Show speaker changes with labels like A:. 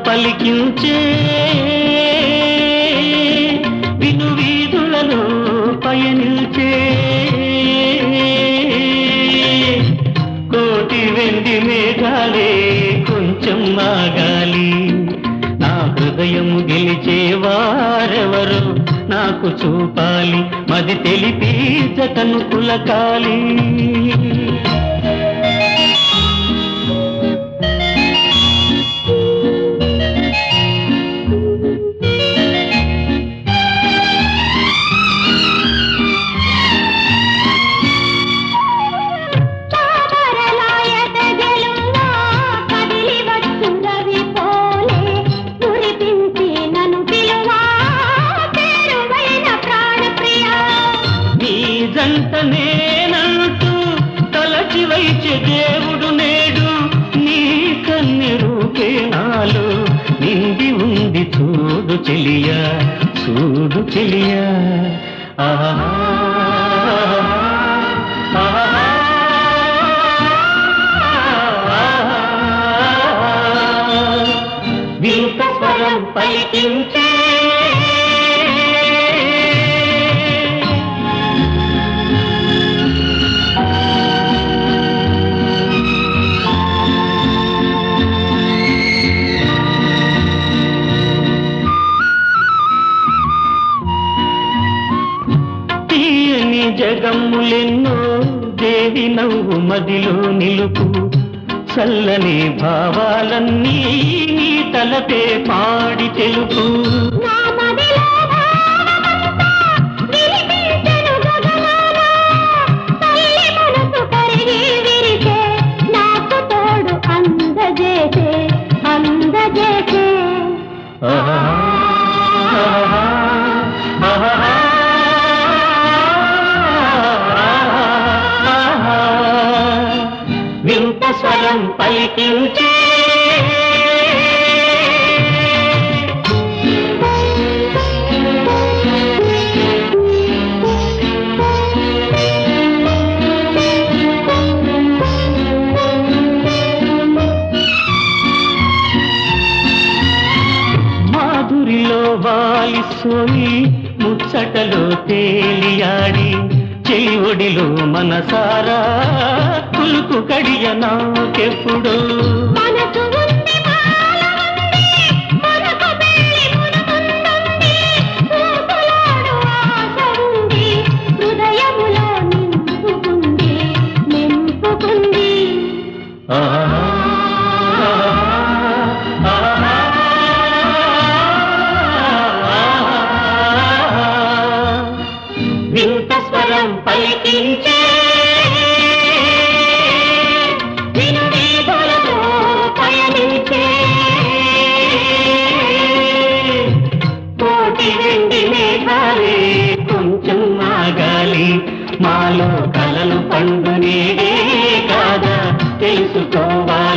A: పలికించే విను వీధులలో పయనించే కోటి వెండి మేఘాలే కొంచెం ఆగాలి నా హృదయము గెలిచేవారెవరు నాకు చూపాలి మది తెలిపి జతను కులకాలి నేనంటూ తలచి వైచే దేవుడు నేడు నీ కన్నె రూపే నాలో నిండి ఉంది చూడు చెలియా చూడు చెలియా వింత స్వరం పలికించే జగములెన్నో దేవి నవ్వు మదిలో నిలుపు చల్లని భావాలన్నీ నీ తలపే పాడి తెలుపు వింత స్వరం పలికించే మాధురిలో వాలిసోయి ముచ్చటలో తేలియాడి చెలిఒడిలో మనసారా కులుకు కడియ నాకెప్పుడు వింత స్వరం పలికించే విను వీధులలో పయనించే కోటి వెండి మేఘాలే కొంచెం ఆగాలి మాలో కలలు పండు నేడే కాదా తెలుసుకోవాలి